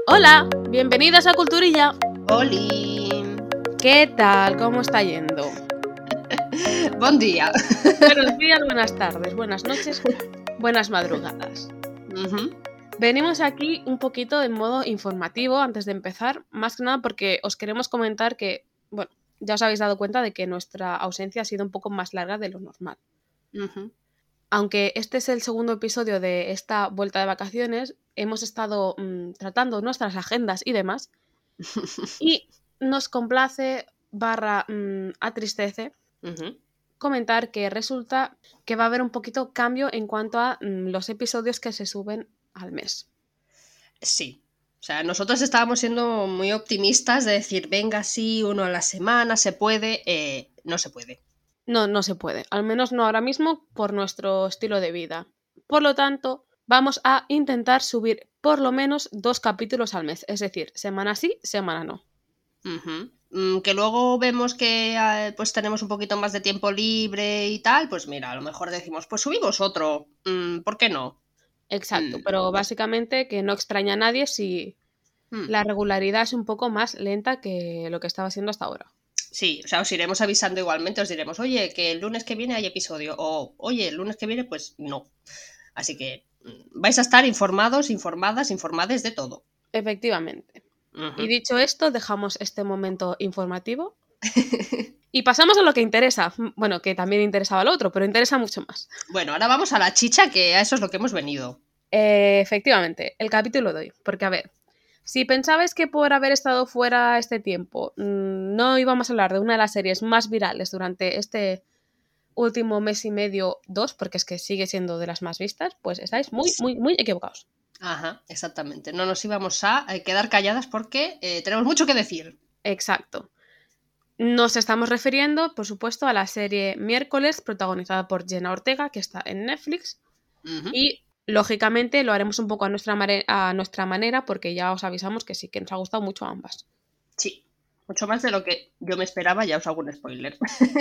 Hola, bienvenidas a Culturilla. ¡Oli! ¿Qué tal? ¿Cómo está yendo? Buen día. Buenos días, buenas tardes, buenas noches, buenas madrugadas. Venimos aquí un poquito en modo informativo antes de empezar, más que nada porque os queremos comentar que, bueno, ya os habéis dado cuenta de que nuestra ausencia ha sido un poco más larga de lo normal. Aunque este es el segundo episodio de esta vuelta de vacaciones, hemos estado tratando nuestras agendas y demás, y nos complace / atristece comentar que resulta que va a haber un poquito cambio en cuanto a los episodios que se suben al mes. Sí. O sea, nosotros estábamos siendo muy optimistas de decir, venga, sí, uno a la semana, se puede. No se puede. No se puede. Al menos no ahora mismo por nuestro estilo de vida. Por lo tanto, vamos a intentar subir por lo menos 2 capítulos al mes. Es decir, semana sí, semana no. Que luego vemos que pues tenemos un poquito más de tiempo libre y tal, pues mira, a lo mejor decimos, pues subimos otro. ¿Por qué no? Exacto, pero básicamente que no extraña a nadie si la regularidad es un poco más lenta que lo que estaba siendo hasta ahora. Sí, o sea, os iremos avisando igualmente, os diremos, oye, que el lunes que viene hay episodio, o oye, el lunes que viene, pues no. Así que vais a estar informados, informadas, informades de todo. Efectivamente. Y dicho esto, dejamos este momento informativo y pasamos a lo que interesa. Bueno, que también interesaba al otro, pero interesa mucho más. Bueno, ahora vamos a la chicha, que a eso es lo que hemos venido. Efectivamente, el capítulo de hoy. Porque, a ver, si pensabais que por haber estado fuera este tiempo no íbamos a hablar de una de las series más virales durante este último mes y medio, 2, porque es que sigue siendo de las más vistas, pues estáis muy, muy, muy equivocados. Ajá, exactamente. No nos íbamos a quedar calladas porque tenemos mucho que decir. Exacto. Nos estamos refiriendo, por supuesto, a la serie Miércoles, protagonizada por Jenna Ortega, que está en Netflix. Y, lógicamente, lo haremos un poco a nuestra manera, porque ya os avisamos que sí, que nos ha gustado mucho a ambas. Sí, mucho más de lo que yo me esperaba, ya os hago un spoiler.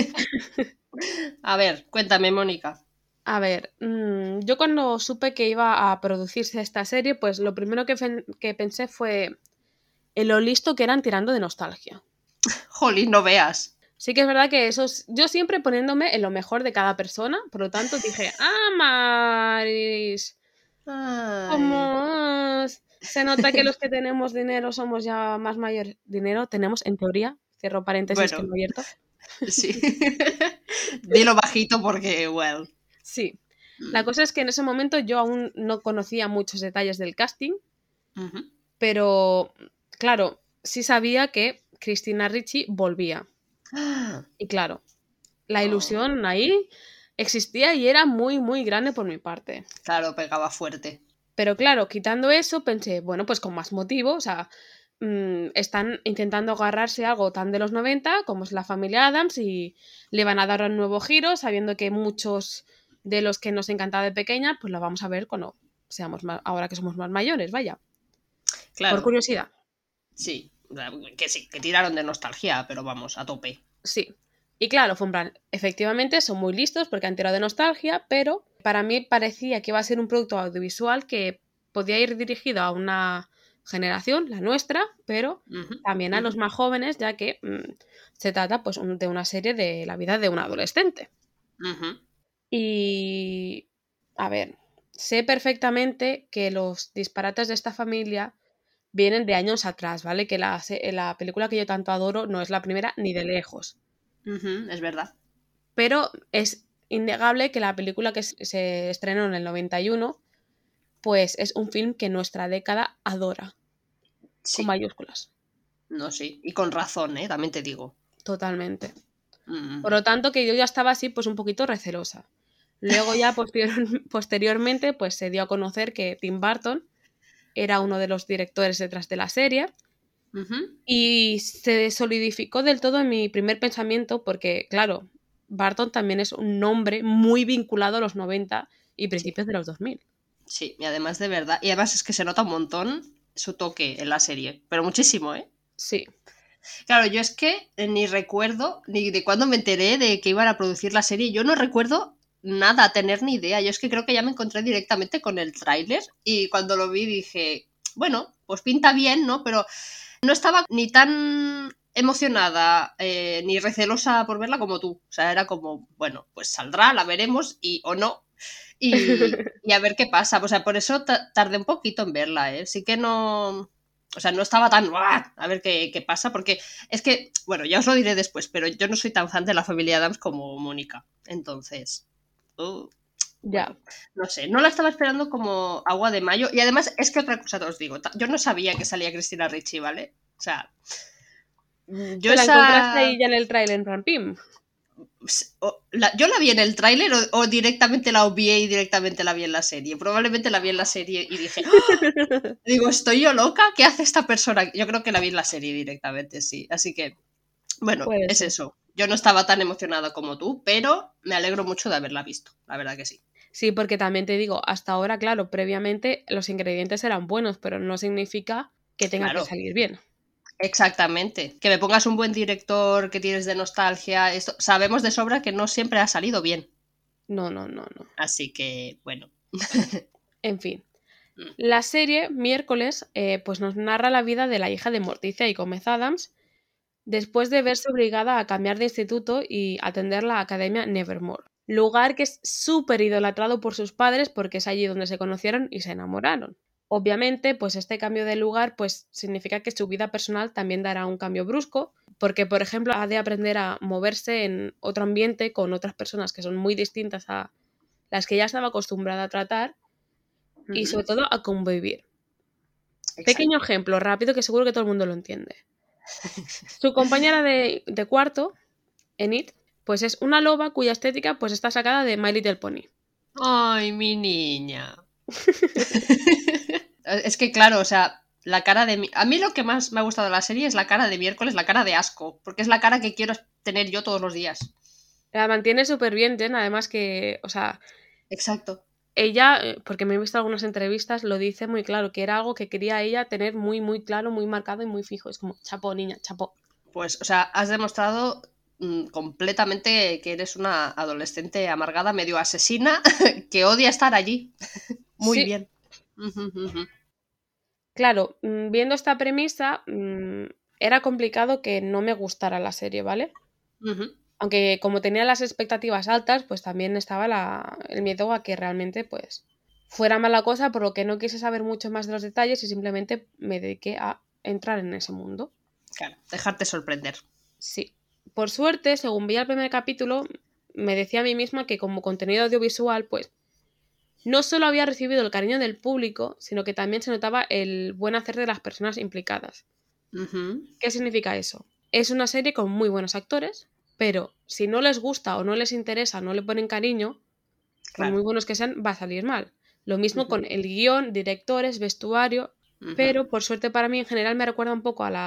A ver, cuéntame, Mónica. A ver, yo cuando supe que iba a producirse esta serie, pues lo primero que pensé fue en lo listo que eran tirando de nostalgia. Jolín, no veas. Sí que es verdad que yo siempre poniéndome en lo mejor de cada persona, por lo tanto dije, Maris, ¿cómo se nota que los que tenemos dinero somos ya más mayores? Dinero tenemos, en teoría, cierro paréntesis que Bueno, lo he abierto. Sí. Dilo bajito porque, well. Sí. La cosa es que en ese momento yo aún no conocía muchos detalles del casting, pero, claro, sí sabía que Christina Ricci volvía. Y claro, la ilusión ahí existía y era muy, muy grande por mi parte. Claro, pegaba fuerte. Pero claro, quitando eso, pensé, bueno, pues con más motivo, o sea, están intentando agarrarse a algo tan de los 90 como es la familia Addams y le van a dar un nuevo giro, sabiendo que muchos de los que nos encantaba de pequeña, pues lo vamos a ver cuando seamos ahora que somos más mayores, vaya. Claro. Por curiosidad. Sí, que tiraron de nostalgia, pero vamos, a tope. Sí. Y claro, fue un plan, efectivamente son muy listos porque han tirado de nostalgia, pero para mí parecía que iba a ser un producto audiovisual que podía ir dirigido a una generación, la nuestra, pero también a los más jóvenes, ya que se trata pues de una serie de la vida de un adolescente. Y, a ver, sé perfectamente que los disparates de esta familia vienen de años atrás, ¿vale? Que la película que yo tanto adoro no es la primera ni de lejos. Es verdad. Pero es innegable que la película que se estrenó en el 91 pues es un film que nuestra década adora. Sí. Con mayúsculas. No, sí. Y con razón, también te digo. Totalmente. Por lo tanto, que yo ya estaba así, pues un poquito recelosa. Luego ya posteriormente, pues se dio a conocer que Tim Burton era uno de los directores detrás de la serie. Y se solidificó del todo en mi primer pensamiento porque, claro, Burton también es un nombre muy vinculado a los 90 y principios de los 2000. Sí, y además de verdad. Y además es que se nota un montón su toque en la serie. Pero muchísimo, ¿eh? Sí. Claro, yo es que ni recuerdo ni de cuándo me enteré de que iban a producir la serie. Yo no recuerdo nada, tener ni idea. Yo es que creo que ya me encontré directamente con el tráiler y cuando lo vi dije, bueno, pues pinta bien, ¿no? Pero no estaba ni tan emocionada ni recelosa por verla como tú. O sea, era como, bueno, pues saldrá, la veremos o no. Y a ver qué pasa. O sea, por eso tardé un poquito en verla, ¿eh? Sí que no... O sea, no estaba tan... ¡Uah! A ver qué pasa, porque es que, bueno, ya os lo diré después, pero yo no soy tan fan de la familia Adams como Mónica. Entonces... Ya. Bueno, no sé, no la estaba esperando como agua de mayo. Y además, es que otra cosa te os digo, yo no sabía que salía Cristina Ricci, ¿vale? O sea, yo ¿Te la encontraste esa... ahí ya en el tráiler en Rampim? yo la vi en el tráiler o directamente la obvié y directamente la vi en la serie. Probablemente la vi en la serie y dije, ¡ah! Digo, ¿estoy yo loca? ¿Qué hace esta persona? Yo creo que la vi en la serie directamente, sí. Así que, bueno, Puede es ser. eso. Yo no estaba tan emocionada como tú, pero me alegro mucho de haberla visto, la verdad que sí. Sí, porque también te digo, hasta ahora, claro, previamente los ingredientes eran buenos, pero no significa que tenga que Claro. salir bien. Exactamente. Que me pongas un buen director que tienes de nostalgia. Esto, sabemos de sobra que no siempre ha salido bien. No, no, no, no. Así que, bueno. En fin. La serie, miércoles, pues nos narra la vida de la hija de Morticia y Gómez Adams, después de verse obligada a cambiar de instituto y atender la Academia Nevermore, lugar que es súper idolatrado por sus padres porque es allí donde se conocieron y se enamoraron. Obviamente, pues este cambio de lugar pues significa que su vida personal también dará un cambio brusco, porque por ejemplo ha de aprender a moverse en otro ambiente con otras personas que son muy distintas a las que ya estaba acostumbrada a tratar y sobre todo a convivir. Pequeño Exacto. ejemplo rápido que seguro que todo el mundo lo entiende. Su compañera de cuarto, Enid, pues es una loba cuya estética pues está sacada de My Little Pony. Ay, mi niña. Es que, claro, o sea, la cara de... A mí lo que más me ha gustado de la serie es la cara de miércoles, la cara de asco, porque es la cara que quiero tener yo todos los días. La mantiene súper bien, Jen, además que, o sea, Exacto. ella, porque me he visto algunas entrevistas, lo dice muy claro, que era algo que quería ella tener muy, muy claro, muy marcado y muy fijo. Es como, chapó, niña, chapó. Pues, o sea, has demostrado completamente que eres una adolescente amargada, medio asesina, que odia estar allí. Muy Sí, bien. claro, viendo esta premisa, era complicado que no me gustara la serie, ¿vale? Aunque como tenía las expectativas altas, pues también estaba el miedo a que realmente pues fuera mala cosa, por lo que no quise saber mucho más de los detalles y simplemente me dediqué a entrar en ese mundo. Claro, dejarte sorprender. Sí. Por suerte, según vi el primer capítulo, me decía a mí misma que como contenido audiovisual, pues no solo había recibido el cariño del público, sino que también se notaba el buen hacer de las personas implicadas. ¿Qué significa eso? Es una serie con muy buenos actores, pero si no les gusta o no les interesa, no le ponen cariño, por Claro. muy buenos que sean, va a salir mal. Lo mismo con el guión, directores, vestuario, pero por suerte para mí en general me recuerda un poco a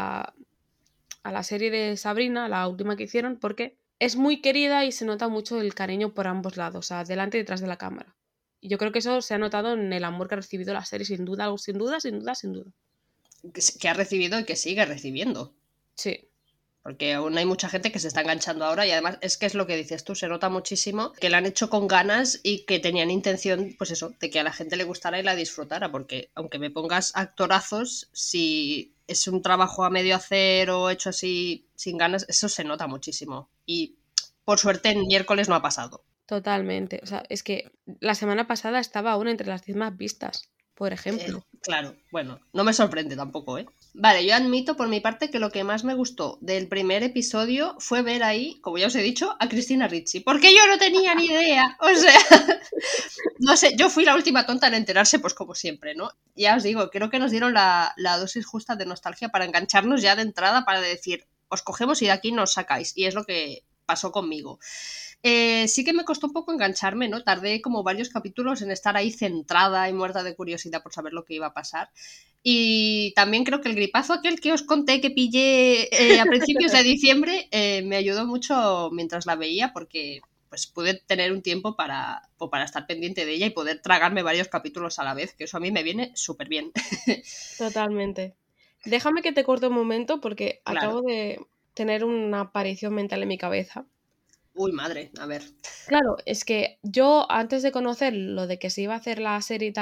la serie de Sabrina, la última que hicieron, porque es muy querida y se nota mucho el cariño por ambos lados, o sea, delante y detrás de la cámara. Y yo creo que eso se ha notado en el amor que ha recibido la serie, sin duda, sin duda, sin duda, sin duda. Que ha recibido y que sigue recibiendo. Sí. Porque aún hay mucha gente que se está enganchando ahora y además es que es lo que dices tú, se nota muchísimo que la han hecho con ganas y que tenían intención, pues eso, de que a la gente le gustara y la disfrutara, porque aunque me pongas actorazos, si es un trabajo a medio hacer o hecho así sin ganas, eso se nota muchísimo. Y por suerte en miércoles no ha pasado. Totalmente. O sea, es que la semana pasada estaba aún entre las 10 más vistas, por ejemplo. Claro, bueno, no me sorprende tampoco, ¿eh? Vale, yo admito por mi parte que lo que más me gustó del primer episodio fue ver ahí, como ya os he dicho, a Cristina Ricci, porque yo no tenía ni idea, o sea, no sé, yo fui la última tonta en enterarse, pues como siempre, ¿no? Ya os digo, creo que nos dieron la dosis justa de nostalgia para engancharnos ya de entrada, para decir, os cogemos y de aquí nos sacáis, y es lo que pasó conmigo. Sí que me costó un poco engancharme, ¿no? Tardé como varios capítulos en estar ahí centrada y muerta de curiosidad por saber lo que iba a pasar. Y también creo que el gripazo aquel que os conté que pillé a principios de diciembre me ayudó mucho mientras la veía porque pues pude tener un tiempo para estar pendiente de ella y poder tragarme varios capítulos a la vez, que eso a mí me viene súper bien. Totalmente. Déjame que te corte un momento porque Claro. acabo de tener una aparición mental en mi cabeza. Uy, madre, a ver. Claro, es que yo antes de conocer lo de que se iba a hacer la serie y tal,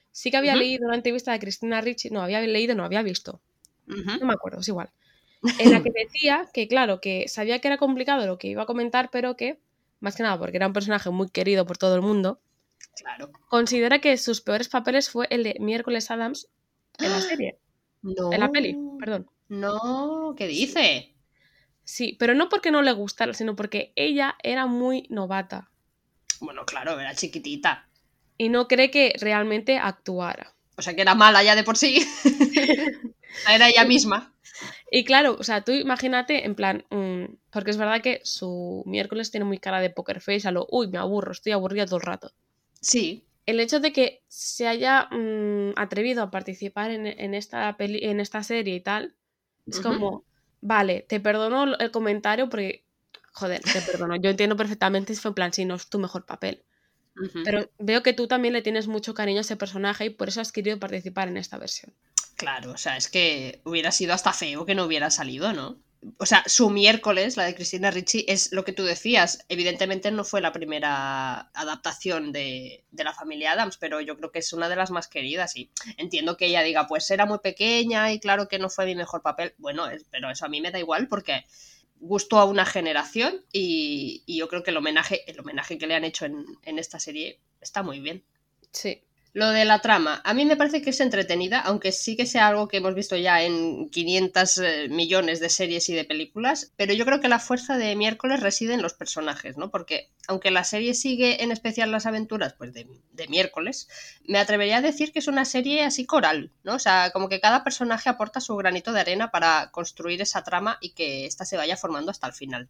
Sí que había leído una entrevista de Christina Ricci, no había visto. No me acuerdo, es igual. En la que decía que, claro, que sabía que era complicado lo que iba a comentar, pero que, más que nada porque era un personaje muy querido por todo el mundo, claro. Considera que sus peores papeles fue el de Miércoles Addams en la serie. No. En la peli, perdón. No, ¿qué dice? Sí, pero no porque no le gustara, sino porque ella era muy novata. Bueno, claro, era chiquitita. Y no cree que realmente actuara. O sea, que era mala ya de por sí. Era ella misma. Y claro, o sea, tú imagínate, en plan, porque es verdad que su Miércoles tiene muy cara de poker face, a lo, uy, me aburro, estoy aburrida todo el rato. Sí. El hecho de que se haya atrevido a participar en esta serie y tal, es como, vale, te perdono el comentario porque, joder, te perdono. Yo entiendo perfectamente si fue en plan, si no es tu mejor papel. Pero veo que tú también le tienes mucho cariño a ese personaje y por eso has querido participar en esta versión. Claro, o sea, es que hubiera sido hasta feo que no hubiera salido, ¿no? O sea, su Miércoles, la de Christina Ricci, es lo que tú decías. Evidentemente no fue la primera adaptación de la familia Addams, pero yo creo que es una de las más queridas y entiendo que ella diga, pues era muy pequeña y claro que no fue mi mejor papel. Bueno, pero eso a mí me da igual porque gustó a una generación y yo creo que el homenaje que le han hecho en esta serie está muy bien. Sí. Lo de la trama, a mí me parece que es entretenida, aunque sí que sea algo que hemos visto ya en 500 millones de series y de películas, pero yo creo que la fuerza de Miércoles reside en los personajes, ¿no? Porque aunque la serie sigue en especial las aventuras pues de Miércoles, me atrevería a decir que es una serie así coral, ¿no? O sea, como que cada personaje aporta su granito de arena para construir esa trama y que ésta se vaya formando hasta el final.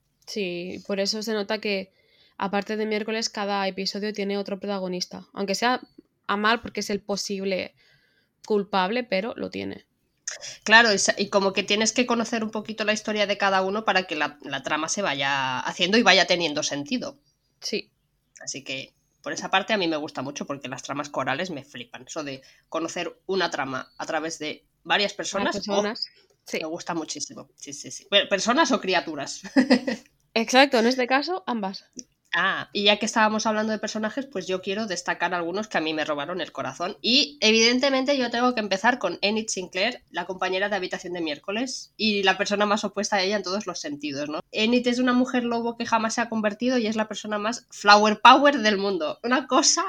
Sí, por eso se nota que, aparte de Miércoles, cada episodio tiene otro protagonista. Aunque sea a mal porque es el posible culpable, pero lo tiene. Claro, y como que tienes que conocer un poquito la historia de cada uno para que la trama se vaya haciendo y vaya teniendo sentido. Sí. Así que por esa parte a mí me gusta mucho porque las tramas corales me flipan. Eso de conocer una trama a través de varias personas, Sí. me gusta muchísimo. Sí, sí, sí. ¿Personas o criaturas? Exacto, en este caso, ambas. Ah, y ya que estábamos hablando de personajes, pues yo quiero destacar algunos que a mí me robaron el corazón. Y evidentemente yo tengo que empezar con Enid Sinclair, la compañera de habitación de Miércoles, y la persona más opuesta a ella en todos los sentidos, ¿no? Enid es una mujer lobo que jamás se ha convertido y es la persona más flower power del mundo. Una cosa...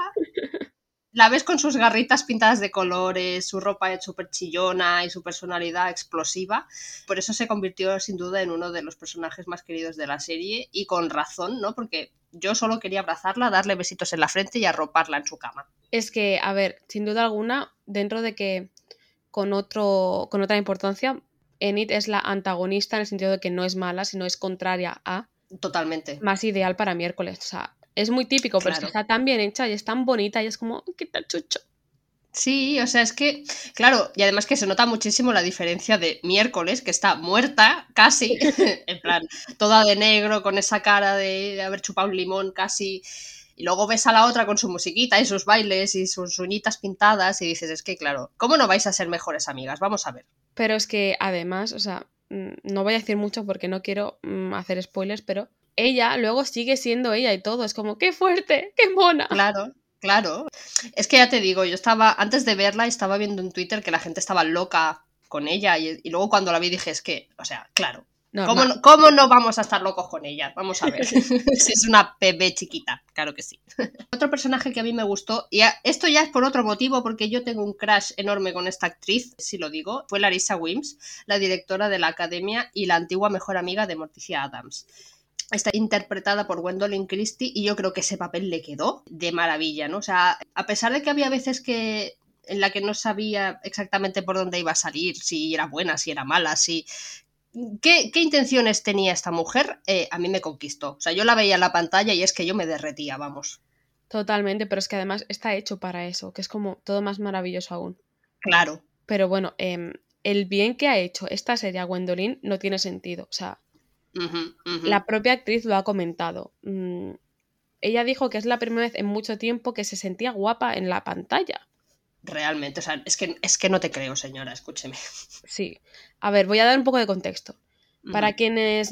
La ves con sus garritas pintadas de colores, su ropa súper chillona y su personalidad explosiva. Por eso se convirtió sin duda en uno de los personajes más queridos de la serie y con razón, ¿no? Porque yo solo quería abrazarla, darle besitos en la frente y arroparla en su cama. Es que, a ver, sin duda alguna, dentro de que con otra importancia, Enid es la antagonista en el sentido de que no es mala, sino es contraria a. Totalmente. Más ideal para Miércoles. O sea, es muy típico, pero es que está tan bien hecha y es tan bonita y es como, qué tal chucho. Sí, o sea, es que, claro, y además que se nota muchísimo la diferencia de Miércoles, que está muerta casi, en plan, toda de negro, con esa cara de haber chupado un limón casi, y luego ves a la otra con su musiquita y sus bailes y sus uñitas pintadas y dices, es que claro, ¿cómo no vais a ser mejores amigas? Vamos a ver. Pero es que además, o sea, no voy a decir mucho porque no quiero hacer spoilers, pero ella luego sigue siendo ella y todo. Es como, qué fuerte, qué mona. Claro, claro. Es que ya te digo, yo estaba, antes de verla, estaba viendo en Twitter que la gente estaba loca con ella y luego cuando la vi dije, es que, o sea, claro, ¿cómo no vamos a estar locos con ella? Vamos a ver. Si es una bebé chiquita, claro que sí. Otro personaje que a mí me gustó, y esto ya es por otro motivo, porque yo tengo un crush enorme con esta actriz, si lo digo, fue Larissa Wims, la directora de la Academia y la antigua mejor amiga de Morticia Addams. Está interpretada por Gwendolyn Christie y yo creo que ese papel le quedó de maravilla, ¿no? O sea, a pesar de que había veces en la que no sabía exactamente por dónde iba a salir, si era buena, si era mala, si... ¿Qué intenciones tenía esta mujer? A mí me conquistó. O sea, yo la veía en la pantalla y es que yo me derretía, vamos. Totalmente, pero es que además está hecho para eso, que es como todo más maravilloso aún. Claro. Pero bueno, el bien que ha hecho esta serie a Gwendolyn no tiene sentido. O sea, la propia actriz lo ha comentado. Ella dijo que es la primera vez en mucho tiempo que se sentía guapa en la pantalla. Realmente, o sea, es que no te creo, señora, escúcheme. Sí. A ver, voy a dar un poco de contexto. Para quienes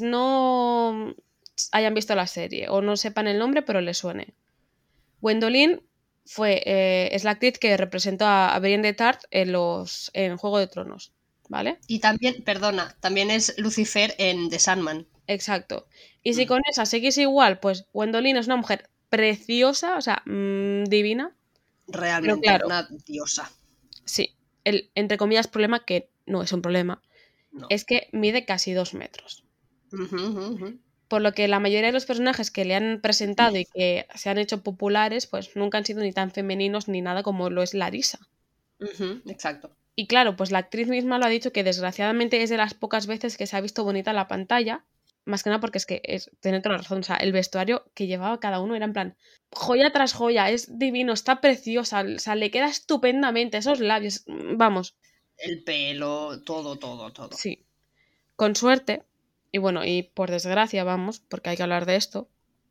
no hayan visto la serie o no sepan el nombre, pero les suene. Gwendolyn es la actriz que representó a Brienne de Tarth en Juego de Tronos, ¿vale? Y también, perdona, también es Lucifer en The Sandman. Exacto. Y si con esa seguís igual, pues Gwendolyn es una mujer preciosa, o sea, divina. Realmente, Pero claro, una diosa. sí, el, entre comillas, problema, que no es un problema, No. es que mide casi 2 metros. Uh-huh. Por lo que la mayoría de los personajes que le han presentado y que se han hecho populares, pues nunca han sido ni tan femeninos ni nada como lo es Larisa. Exacto. Y claro, pues la actriz misma lo ha dicho que desgraciadamente es de las pocas veces que se ha visto bonita en la pantalla, más que nada porque tiene toda la razón, o sea, el vestuario que llevaba cada uno era en plan, joya tras joya, es divino, está preciosa, o sea, le queda estupendamente esos labios, vamos. El pelo, todo. Sí, con suerte, y bueno, y por desgracia, vamos, porque hay que hablar de esto,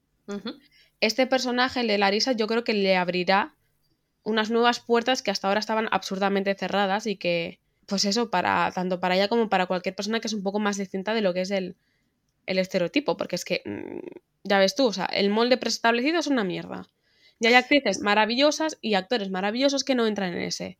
este personaje, el de Larisa, yo creo que le abrirá unas nuevas puertas que hasta ahora estaban absurdamente cerradas y que, pues eso, tanto para ella como para cualquier persona que es un poco más distinta de lo que es el estereotipo, porque es que, ya ves tú, o sea, el molde preestablecido es una mierda. Y hay actrices maravillosas y actores maravillosos que no entran en ese.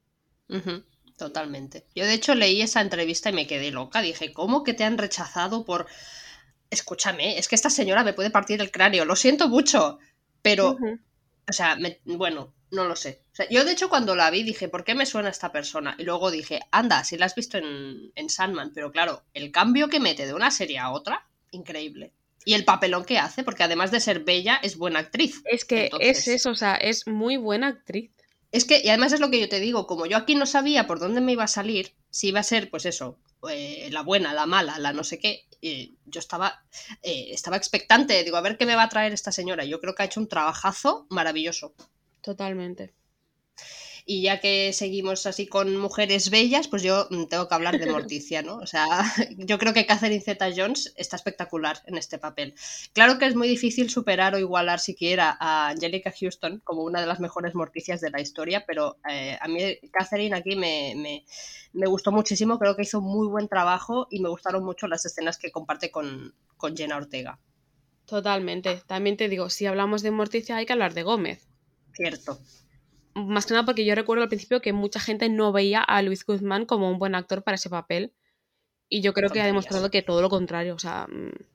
Totalmente. Yo de hecho leí esa entrevista y me quedé loca. Dije, ¿cómo que te han rechazado por... Escúchame, es que esta señora me puede partir el cráneo, lo siento mucho, pero, o sea, bueno, no lo sé. O sea, yo de hecho cuando la vi dije, ¿por qué me suena esta persona? Y luego dije, anda, si la has visto en Sandman, pero claro, el cambio que mete de una serie a otra, increíble. Y el papelón que hace, porque además de ser bella, es buena actriz. Es que es Entonces, eso, o sea, es muy buena actriz. es que, y además es lo que yo te digo, como yo aquí no sabía por dónde me iba a salir, si iba a ser, pues eso, la buena, la mala, la no sé qué, yo estaba expectante, digo, a ver qué me va a traer esta señora. Yo creo que ha hecho un trabajazo maravilloso. Totalmente. Y ya que seguimos así con mujeres bellas, pues yo tengo que hablar de Morticia, ¿no? O sea, yo creo que Catherine Zeta-Jones está espectacular en este papel. Claro que es muy difícil superar o igualar siquiera a Angelica Houston como una de las mejores Morticias de la historia, pero a mí Catherine aquí me gustó muchísimo, creo que hizo un muy buen trabajo y me gustaron mucho las escenas que comparte con Jenna Ortega. Totalmente. También te digo, si hablamos de Morticia hay que hablar de Gómez. Cierto. Más que nada porque yo recuerdo al principio que mucha gente no veía a Luis Guzmán como un buen actor para ese papel. Y yo creo que ha Tonterías. demostrado que todo lo contrario. O sea,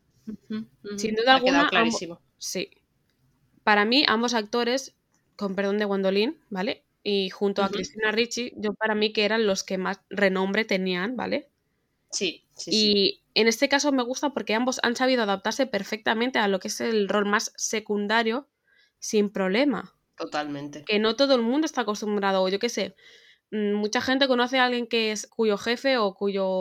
sin duda Ha quedado alguna, clarísimo. sí. Para mí, ambos actores, con perdón de Gwendolyn, ¿vale? Y junto a Christina Ricci, yo para mí que eran los que más renombre tenían, ¿vale? Sí. Y en este caso me gusta porque ambos han sabido adaptarse perfectamente a lo que es el rol más secundario sin problema. Totalmente. Que no todo el mundo está acostumbrado, o yo qué sé, mucha gente conoce a alguien que es cuyo jefe o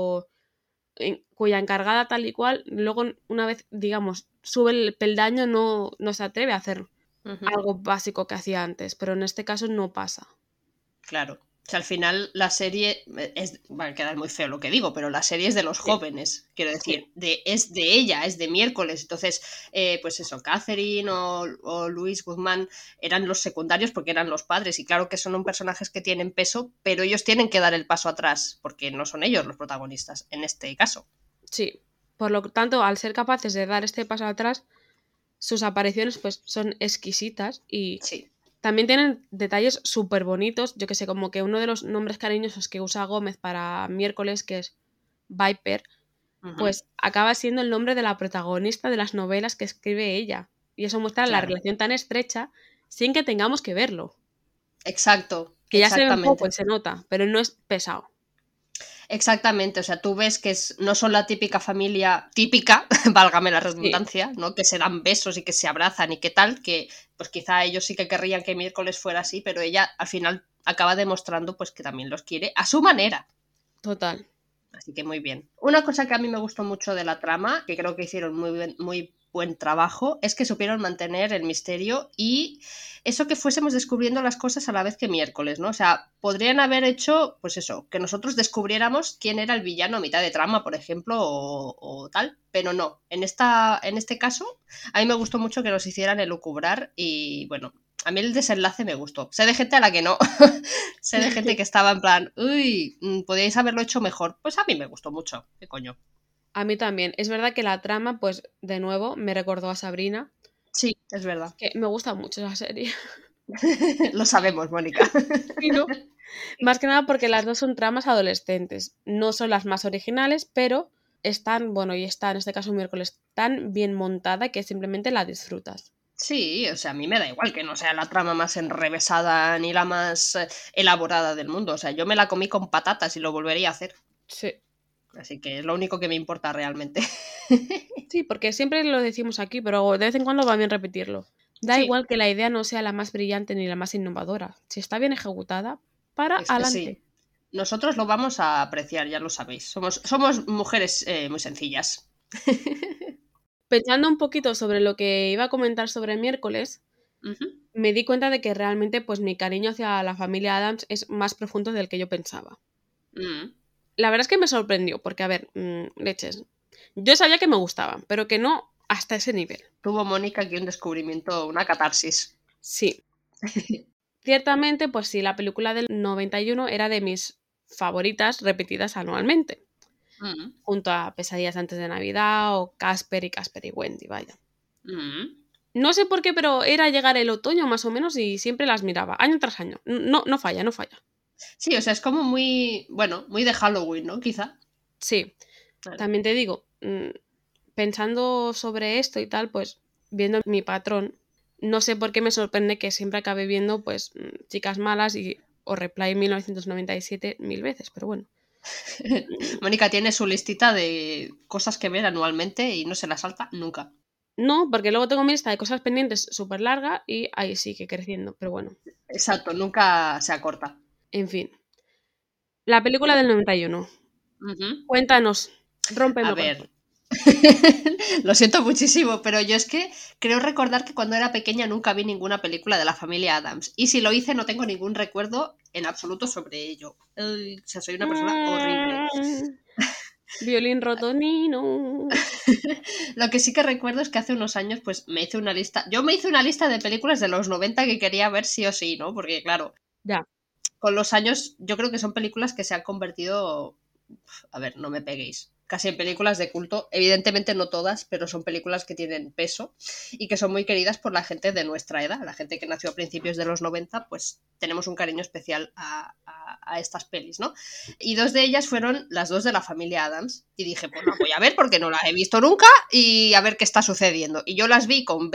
cuya encargada tal y cual, luego una vez, digamos, sube el peldaño, no se atreve a hacer algo básico que hacía antes, pero en este caso no pasa. Claro. O sea, al final la serie va a quedar muy feo lo que digo, pero la serie es de los jóvenes, quiero decir, es de ella, es de miércoles. Entonces, pues eso, Catherine o Luis Guzmán eran los secundarios porque eran los padres. Y claro que son personajes que tienen peso, pero ellos tienen que dar el paso atrás, porque no son ellos los protagonistas en este caso. Sí, por lo tanto, al ser capaces de dar este paso atrás, sus apariciones pues son exquisitas y también tienen detalles súper bonitos. Yo que sé, como que uno de los nombres cariñosos que usa Gómez para miércoles, que es Viper, pues acaba siendo el nombre de la protagonista de las novelas que escribe ella. Y eso muestra la relación tan estrecha sin que tengamos que verlo. Exacto. Que ya se ve un poco y se nota, pero no es pesado. Exactamente, o sea, tú ves que no son la típica familia típica, válgame la redundancia, ¿no? Que se dan besos y que se abrazan y qué tal, que pues quizá ellos sí que querrían que miércoles fuera así, pero ella al final acaba demostrando pues que también los quiere a su manera. Total. Así que muy bien. Una cosa que a mí me gustó mucho de la trama, que creo que hicieron muy buen trabajo, es que supieron mantener el misterio y eso que fuésemos descubriendo las cosas a la vez que miércoles, ¿no? O sea, podrían haber hecho, pues eso, que nosotros descubriéramos quién era el villano a mitad de trama, por ejemplo, o tal, pero no. En este caso, a mí me gustó mucho que nos hicieran elucubrar y, bueno, a mí el desenlace me gustó. Sé de gente a la que no. Sé de gente que estaba en plan, uy, podíais haberlo hecho mejor. Pues a mí me gustó mucho. ¿Qué coño? A mí también. Es verdad que la trama, pues de nuevo, me recordó a Sabrina. Sí, es verdad. Que me gusta mucho esa serie. Lo sabemos, Mónica. Sí, ¿no? Más que nada porque las dos son tramas adolescentes. No son las más originales, pero están, bueno, y está en este caso Miércoles tan bien montada que simplemente la disfrutas. Sí, o sea, a mí me da igual que no sea la trama más enrevesada ni la más elaborada del mundo. O sea, yo me la comí con patatas y lo volvería a hacer. Sí. Así que es lo único que me importa realmente. Sí, porque siempre lo decimos aquí, pero de vez en cuando va bien repetirlo. Da Sí, igual que la idea no sea la más brillante ni la más innovadora. Si está bien ejecutada, para es que sí. adelante. Nosotros lo vamos a apreciar, ya lo sabéis. Somos mujeres muy sencillas. Pensando un poquito sobre lo que iba a comentar sobre Miércoles, Ujú. me di cuenta de que realmente pues mi cariño hacia la familia Adams es más profundo del que yo pensaba. Mm. La verdad es que me sorprendió, porque a ver, leches, yo sabía que me gustaban, pero que no hasta ese nivel. Tuvo Mónica aquí un descubrimiento, una catarsis. Sí, ciertamente, pues sí, la película del 91 era de mis favoritas repetidas anualmente, Mm. junto a Pesadillas antes de Navidad o Casper y Wendy, vaya. Mm. No sé por qué, pero era llegar el otoño más o menos y siempre las miraba, año tras año. No, no falla, no falla. Sí, o sea, es como muy, bueno, muy de Halloween, ¿no? Quizá. Sí, Claro. también te digo, pensando sobre esto y tal, pues viendo mi patrón, no sé por qué me sorprende que siempre acabe viendo pues Chicas Malas o Reply 1997 mil veces, pero bueno. Mónica tiene su listita de cosas que ver anualmente y no se la salta nunca. No, porque luego tengo mi lista de cosas pendientes súper larga y ahí sigue creciendo, pero bueno, Exacto, nunca se acorta. en fin. La película del 91. Ujú. Cuéntanos, A rómpeme corazón. ver, lo siento muchísimo, pero yo es que creo recordar que cuando era pequeña nunca vi ninguna película de la familia Adams. Y si lo hice, no tengo ningún recuerdo en absoluto sobre ello. O sea, soy una persona horrible. Violín rotonino. Lo que sí que recuerdo es que hace unos años, pues me hice una lista. Yo me hice una lista de películas de los 90 que quería ver sí o sí, ¿no? Porque, claro, Ya. con los años yo creo que son películas que se han convertido. A ver, no me peguéis. Casi en películas de culto, evidentemente no todas, pero son películas que tienen peso y que son muy queridas por la gente de nuestra edad, la gente que nació a principios de los 90, pues tenemos un cariño especial a estas pelis, ¿no? Y dos de ellas fueron las dos de la familia Adams y dije, pues la voy a ver porque no las he visto nunca y a ver qué está sucediendo. Y yo las vi con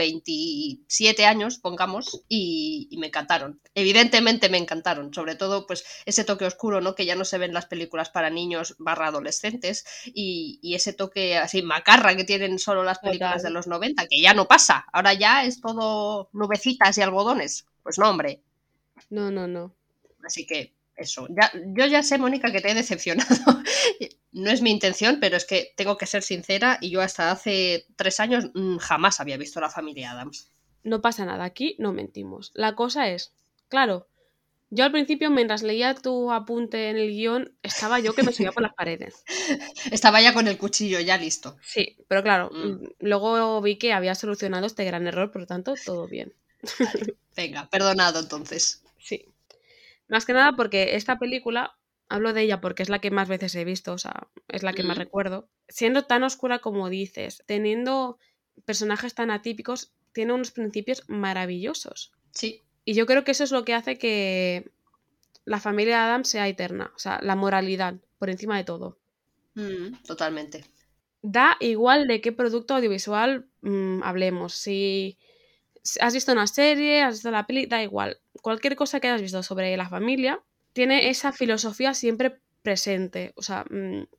27 años, pongamos, y me encantaron. Evidentemente me encantaron, sobre todo pues ese toque oscuro, ¿no? Que ya no se ven las películas para niños / adolescentes y ese toque así macarra que tienen solo las películas de Total. los 90, que ya no pasa, ahora ya es todo nubecitas y algodones. Pues no, hombre. No, no, no. Así que eso, ya, yo ya sé, Mónica, que te he decepcionado. No es mi intención, pero es que tengo que ser sincera y yo hasta hace 3 años jamás había visto La familia Adams. No pasa nada, aquí no mentimos. La cosa es, claro, yo al principio mientras leía tu apunte en el guión, estaba yo que me subía por las paredes. Estaba ya con el cuchillo ya listo. Sí, pero claro, Mm, luego vi que había solucionado este gran error, por lo tanto, todo bien. vale, venga, perdonado entonces. Sí. Más que nada porque esta película, hablo de ella porque es la que más veces he visto, o sea, es la que más Mm, recuerdo, siendo tan oscura como dices, teniendo personajes tan atípicos, tiene unos principios maravillosos. sí. Y yo creo que eso es lo que hace que la familia Adams sea eterna, o sea, la moralidad, por encima de todo. Totalmente. Da igual de qué producto audiovisual hablemos, si has visto una serie, has visto la peli, da igual. Cualquier cosa que hayas visto sobre la familia tiene esa filosofía siempre presente. O sea,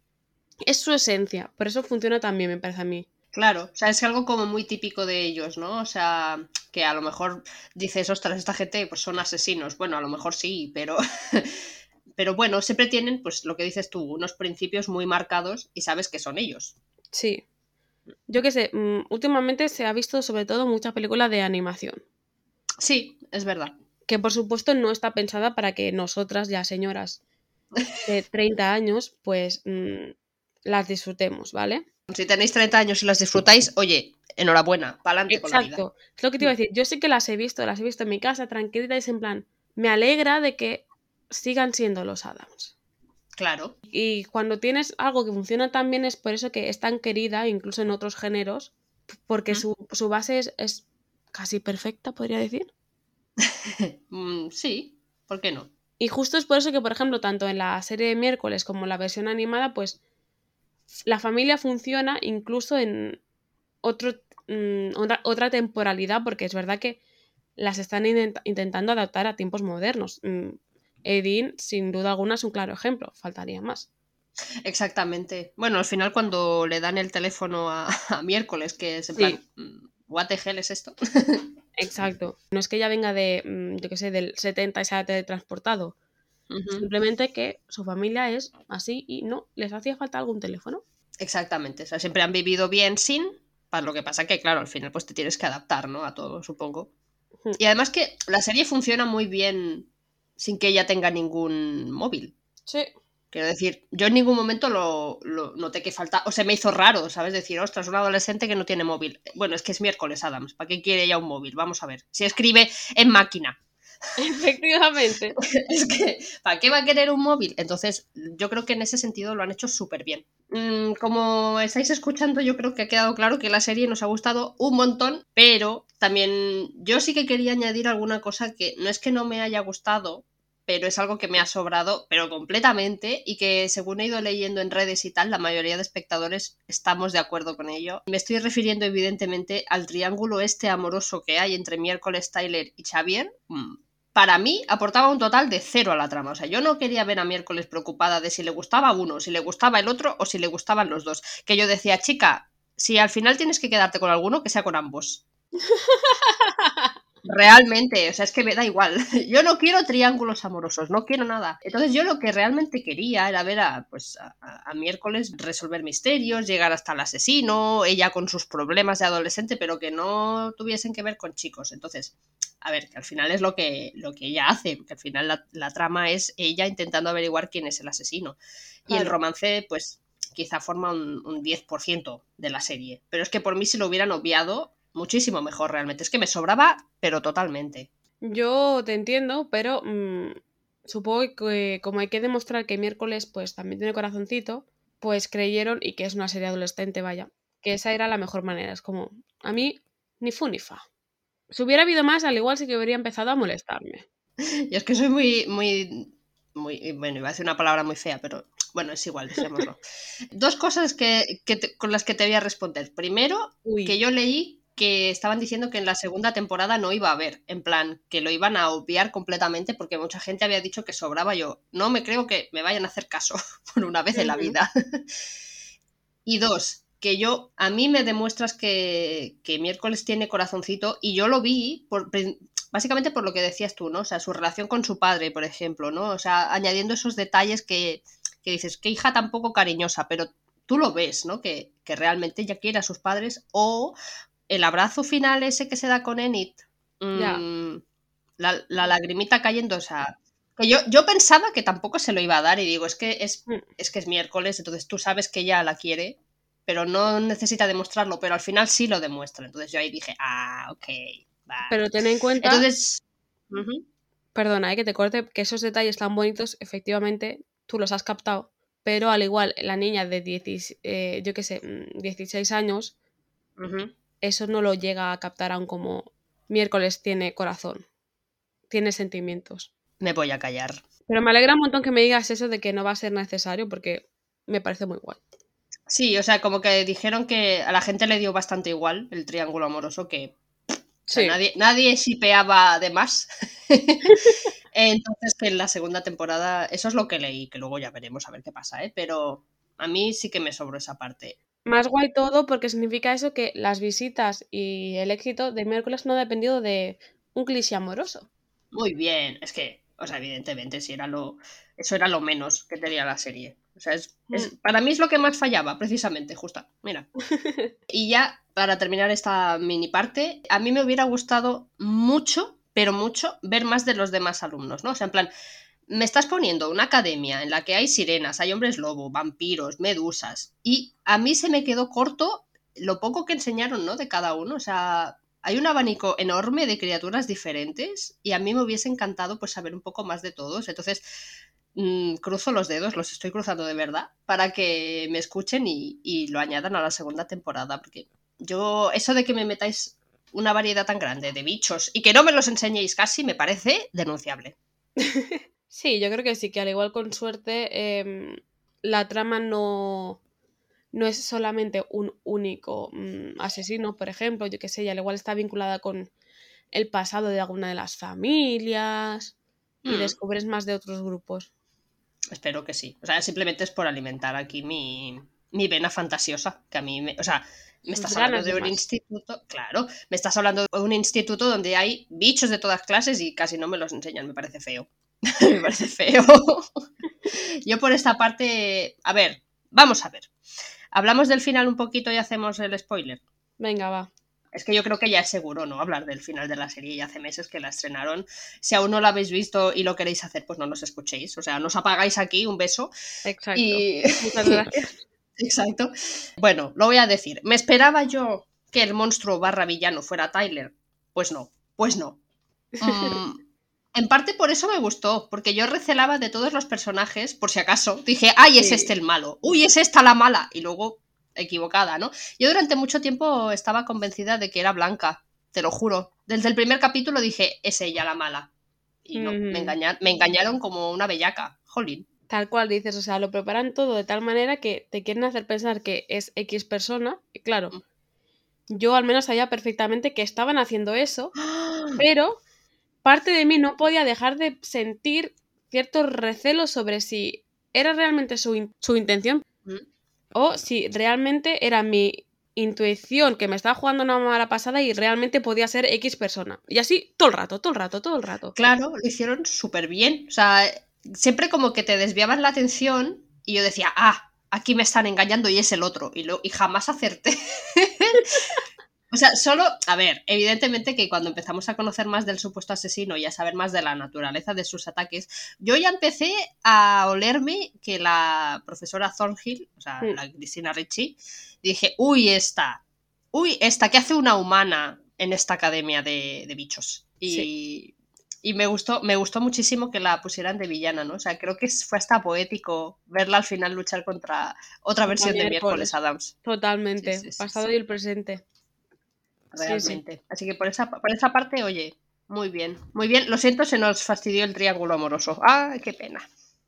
es su esencia. Por eso funciona también, me parece a mí. Claro, o sea, es algo como muy típico de ellos, ¿no? O sea, que a lo mejor dices, ostras, esta gente pues son asesinos. Bueno, a lo mejor sí, pero pero bueno, siempre tienen, pues lo que dices tú, unos principios muy marcados y sabes que son ellos. Sí. Yo qué sé, últimamente se ha visto sobre todo mucha película de animación. Sí, es verdad. Que por supuesto no está pensada para que nosotras, ya señoras de 30 años, pues las disfrutemos, ¿vale? Si tenéis 30 años y las disfrutáis, oye, enhorabuena, pa'lante con la vida. Exacto. Es lo que te iba a decir. Yo sí que las he visto en mi casa, tranquilitas, en plan, me alegra de que sigan siendo los Adams. Claro. Y cuando tienes algo que funciona tan bien es por eso que es tan querida, incluso en otros géneros, porque Mm. su base es casi perfecta, podría decir. Sí, ¿por qué no? Y justo es por eso que, por ejemplo, tanto en la serie de miércoles como en la versión animada, pues la familia funciona incluso en otra temporalidad, porque es verdad que las están intentando adaptar a tiempos modernos. Edin, sin duda alguna, es un claro ejemplo, faltaría más. Exactamente. Bueno, al final cuando le dan el teléfono a miércoles, que es en plan, Sí, ¿what the hell es esto? exacto. No es que ella venga de, yo qué sé, del 70 y se haya teletransportado. Ujú. Simplemente que su familia es así y no, les hacía falta algún teléfono. Exactamente. O sea, siempre han vivido bien sin, para lo que pasa que, claro, al final pues te tienes que adaptar, ¿no? A todo, supongo. Ujú. Y además que la serie funciona muy bien sin que ella tenga ningún móvil. Sí, Quiero decir, yo en ningún momento lo noté que falta, o se me hizo raro, ¿sabes? Decir, ostras, un adolescente que no tiene móvil. Bueno, es que es miércoles, Adams. ¿Para qué quiere ella un móvil? Vamos a ver. Si escribe en máquina. efectivamente. Es que, ¿para qué va a querer un móvil? Entonces, yo creo que en ese sentido lo han hecho súper bien. Como estáis escuchando, yo creo que ha quedado claro que la serie nos ha gustado un montón, pero también yo sí que quería añadir alguna cosa que no es que no me haya gustado, pero es algo que me ha sobrado, pero completamente, y que según he ido leyendo en redes y tal, la mayoría de espectadores estamos de acuerdo con ello. Me estoy refiriendo evidentemente al triángulo este amoroso que hay entre Miércoles, Tyler y Xavier. Para mí aportaba un total de 0 a la trama. O sea, yo no quería ver a Miércoles preocupada de si le gustaba uno, si le gustaba el otro o si le gustaban los dos. Que yo decía, chica, si al final tienes que quedarte con alguno, que sea con ambos. Realmente, o sea, es que me da igual. Yo no quiero triángulos amorosos, no quiero nada. Entonces yo lo que realmente quería era ver a Miércoles resolver misterios, llegar hasta el asesino, ella con sus problemas de adolescente, pero que no tuviesen que ver con chicos. Entonces, a ver, que al final es lo que ella hace, que al final la trama es ella intentando averiguar quién es el asesino. Y el Claro. romance, pues quizá forma un 10% de la serie. Pero es que por mí si lo hubieran obviado, muchísimo mejor realmente. Es que me sobraba, pero totalmente. Yo te entiendo, pero supongo que como hay que demostrar que miércoles pues también tiene corazoncito, pues creyeron, y que es una serie adolescente, vaya, que esa era la mejor manera. Es como, a mí, ni fu ni fa. Si hubiera habido más, al igual sí que habría empezado a molestarme. Y es que soy muy, bueno, iba a decir una palabra muy fea, pero bueno, es igual, dejémoslo. Dos cosas con las que te voy a responder. Primero, que Uy, yo leí que estaban diciendo que en la segunda temporada no iba a haber, en plan, que lo iban a obviar completamente porque mucha gente había dicho que sobraba. Yo no me creo que me vayan a hacer caso por una vez en la ujú, vida. Y dos, que a mí me demuestras que Miércoles tiene corazoncito y yo lo vi básicamente por lo que decías tú, ¿no? O sea, su relación con su padre, por ejemplo, ¿no? O sea, añadiendo esos detalles que dices, qué hija tan poco cariñosa, pero tú lo ves, ¿no? Que realmente ella quiere a sus padres o el abrazo final ese que se da con Enid, ya. mmm, la lagrimita cayendo, o sea, que yo pensaba que tampoco se lo iba a dar y digo, Mm. es que es miércoles, entonces tú sabes que ella la quiere, pero no necesita demostrarlo, pero al final sí lo demuestra. Entonces yo ahí dije, ok, Pero vale. ten en cuenta, Entonces, ujú, perdona, que te corte, que esos detalles tan bonitos, efectivamente, tú los has captado, pero al igual la niña de 16 años, ujú, eso no lo llega a captar aún como miércoles tiene corazón, tiene sentimientos. me voy a callar. Pero me alegra un montón que me digas eso de que no va a ser necesario porque me parece muy guay. Sí, o sea, como que dijeron que a la gente le dio bastante igual el triángulo amoroso, que, o sea, Sí, nadie shipeaba de más. Entonces, que en la segunda temporada, eso es lo que leí, que luego ya veremos a ver qué pasa, ¿eh? Pero a mí sí que me sobró esa parte. más guay todo porque significa eso, que las visitas y el éxito de miércoles no ha dependido de un cliché amoroso. Muy bien, es que, o sea, evidentemente, si era eso era lo menos que tenía la serie. O sea, Mm. para mí es lo que más fallaba, precisamente, justa. Mira. Y ya, para terminar esta mini parte, a mí me hubiera gustado mucho, pero mucho, ver más de los demás alumnos, ¿no? O sea, en plan, me estás poniendo una academia en la que hay sirenas, hay hombres lobo, vampiros, medusas, y a mí se me quedó corto lo poco que enseñaron, ¿no? De cada uno, o sea, hay un abanico enorme de criaturas diferentes y a mí me hubiese encantado pues saber un poco más de todos. Entonces, cruzo los dedos, los estoy cruzando de verdad, para que me escuchen y lo añadan a la segunda temporada, porque yo, eso de que me metáis una variedad tan grande de bichos y que no me los enseñéis casi me parece denunciable. Sí, yo creo que sí, que al igual con suerte la trama no es solamente un único asesino, por ejemplo, yo qué sé, y al igual está vinculada con el pasado de alguna de las familias y descubres más de otros grupos. Espero que sí. O sea, simplemente es por alimentar aquí mi vena fantasiosa, que a mí me... O sea, me estás hablando de un instituto, claro, me estás hablando de un instituto donde hay bichos de todas clases y casi no me los enseñan, me parece feo. Me parece feo. Yo por esta parte, a ver, vamos a ver. ¿Hablamos del final un poquito y hacemos el spoiler? Venga, va. Es que yo creo que ya es seguro, ¿no? Hablar del final de la serie, y hace meses que la estrenaron. Si aún no la habéis visto y lo queréis hacer, pues no nos escuchéis. O sea, nos apagáis aquí, un beso. Exacto. Muchas gracias. Exacto. Bueno, lo voy a decir. ¿Me esperaba yo que el monstruo / villano fuera Tyler? Pues no, pues no. En parte por eso me gustó, porque yo recelaba de todos los personajes, por si acaso. Dije, ¡ay, es este el malo! ¡Uy, es esta la mala! Y luego, equivocada, ¿no? Yo durante mucho tiempo estaba convencida de que era Blanca, te lo juro. Desde el primer capítulo dije, es ella la mala. Y no, me engañaron como una bellaca. Jolín. Tal cual dices, o sea, lo preparan todo de tal manera que te quieren hacer pensar que es X persona. Y claro, yo al menos sabía perfectamente que estaban haciendo eso, pero parte de mí no podía dejar de sentir ciertos recelos sobre si era realmente su intención o si realmente era mi intuición que me estaba jugando una mala pasada y realmente podía ser X persona. Y así todo el rato. Claro, lo hicieron súper bien. O sea, siempre como que te desviaban la atención y yo decía, aquí me están engañando y es el otro. Y jamás acerté. O sea, solo, a ver, evidentemente que cuando empezamos a conocer más del supuesto asesino y a saber más de la naturaleza de sus ataques, yo ya empecé a olerme que la profesora Thornhill, o sea, la Christina Ricci, dije, esta, ¿qué hace una humana en esta academia de bichos? Y me gustó muchísimo que la pusieran de villana, ¿no? O sea, creo que fue hasta poético verla al final luchar contra otra versión de Miércoles Addams. Totalmente, pasado y el presente. Realmente. Sí. Así que por esa parte, oye, muy bien. Muy bien. Lo siento, se nos fastidió el triángulo amoroso. Qué pena.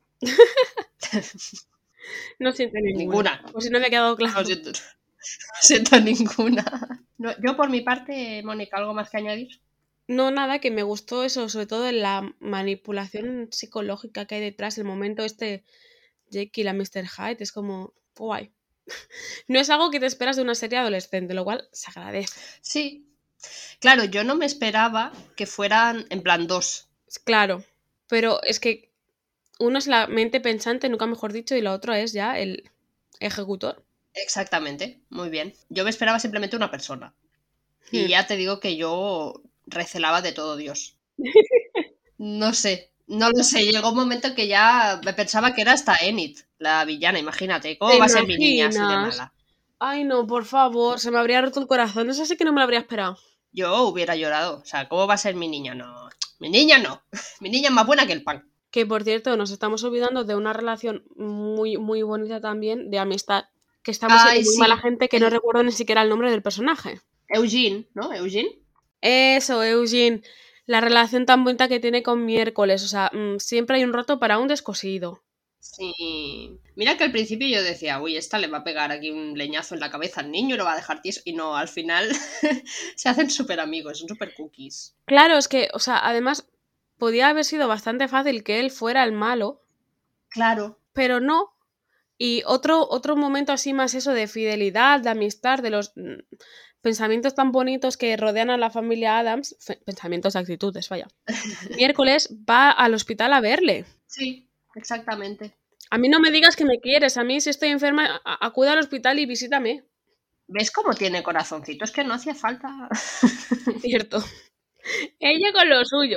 No siento ninguna. O si no me ha quedado claro. No siento ninguna. No, yo por mi parte, Mónica, ¿algo más que añadir? No, nada, que me gustó eso, sobre todo en la manipulación psicológica que hay detrás, el momento Jekyll a Mr. Hyde, es como guay. No es algo que te esperas de una serie adolescente, lo cual se agradece. Sí. Claro, yo no me esperaba que fueran en plan 2. Claro, pero es que uno es la mente pensante, nunca mejor dicho, y la otra es ya el ejecutor. Exactamente, muy bien. Yo me esperaba simplemente una persona. Y ya te digo que yo recelaba de todo Dios. No sé, no lo sé. Llegó un momento que ya me pensaba que era hasta Enid, la villana, imagínate. ¿Cómo va a ser mi niña así de mala? Ay, no, por favor, se me habría roto el corazón. Eso sí que no me lo habría esperado. Yo hubiera llorado. O sea, ¿cómo va a ser mi niña? No, mi niña no. Mi niña es más buena que el pan. Que, por cierto, nos estamos olvidando de una relación muy, muy bonita también, de amistad, que estamos siendo muy mala gente, que no recuerdo ni siquiera el nombre del personaje. Eugene, ¿no? Eugene. Eso, Eugene. La relación tan bonita que tiene con Miércoles. O sea, siempre hay un roto para un descosido. Sí. Mira que al principio yo decía, uy, esta le va a pegar aquí un leñazo en la cabeza al niño y lo va a dejar tieso. Y no, al final se hacen súper amigos, son súper cookies. Claro, es que, o sea, además podía haber sido bastante fácil que él fuera el malo. Claro. Pero no. Y otro momento así más eso de fidelidad, de amistad, de los pensamientos tan bonitos que rodean a la familia Addams, pensamientos, actitudes, vaya. Miércoles va al hospital a verle. Sí, exactamente. A mí no me digas que me quieres, a mí si estoy enferma, acude al hospital y visítame. ¿Ves cómo tiene corazoncito? Es que no hacía falta. Cierto. Ella con lo suyo.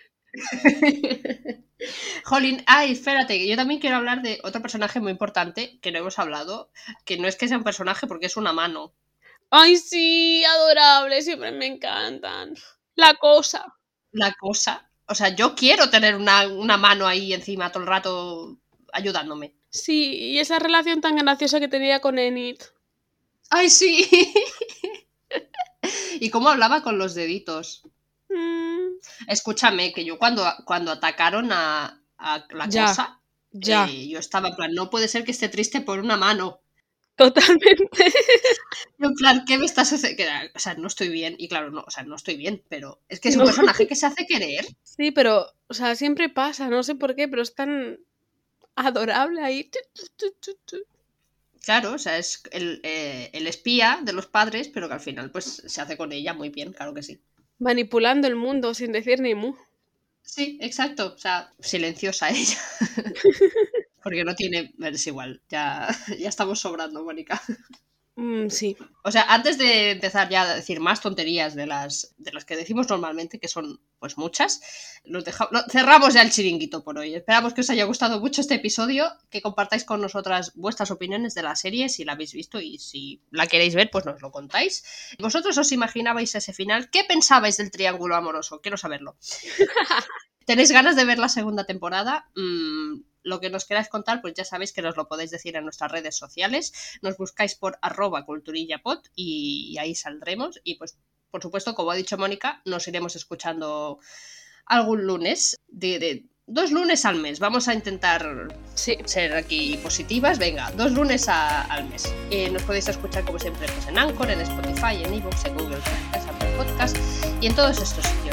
Jolín, espérate, yo también quiero hablar de otro personaje muy importante que no hemos hablado, que no es que sea un personaje porque es una mano. ¡Ay, sí! Adorable, siempre me encantan. La cosa. La cosa. O sea, yo quiero tener una mano ahí encima todo el rato ayudándome. Sí, y esa relación tan graciosa que tenía con Enid. ¡Ay, sí! ¿Y cómo hablaba con los deditos? Escúchame, que yo cuando atacaron a la cosa, yo estaba en plan, no puede ser que esté triste por una mano. Totalmente. En plan, ¿qué me estás haciendo? O sea, no estoy bien. Y claro, no, o sea, no estoy bien, pero es que es un personaje que se hace querer. Sí, pero, o sea, siempre pasa, no sé por qué, pero es tan adorable ahí. Claro, o sea, es el espía de los padres, pero que al final pues se hace con ella muy bien, claro que sí. Manipulando el mundo sin decir ni mu. Sí, exacto, o sea, silenciosa ella. Porque no tiene... Es igual, ya estamos sobrando, Mónica. Sí. O sea, antes de empezar ya a decir más tonterías de las que decimos normalmente, que son pues muchas, cerramos ya el chiringuito por hoy. Esperamos que os haya gustado mucho este episodio, que compartáis con nosotras vuestras opiniones de la serie, si la habéis visto y si la queréis ver, pues nos lo contáis. ¿Vosotros os imaginabais ese final? ¿Qué pensabais del triángulo amoroso? Quiero saberlo. ¿Tenéis ganas de ver la segunda temporada? Lo que nos queráis contar, pues ya sabéis que nos lo podéis decir en nuestras redes sociales. Nos buscáis por @culturillapod y ahí saldremos. Y pues, por supuesto, como ha dicho Mónica, nos iremos escuchando algún lunes, de 2 lunes al mes. Vamos a intentar ser aquí positivas. Venga, 2 lunes al mes. Nos podéis escuchar, como siempre, pues en Anchor, en Spotify, en iVoox, en Google Podcast, Apple Podcast y en todos estos sitios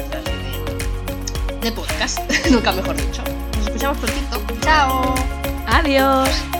de podcast, nunca mejor dicho. Nos escuchamos prontito. ¡Chao! ¡Adiós!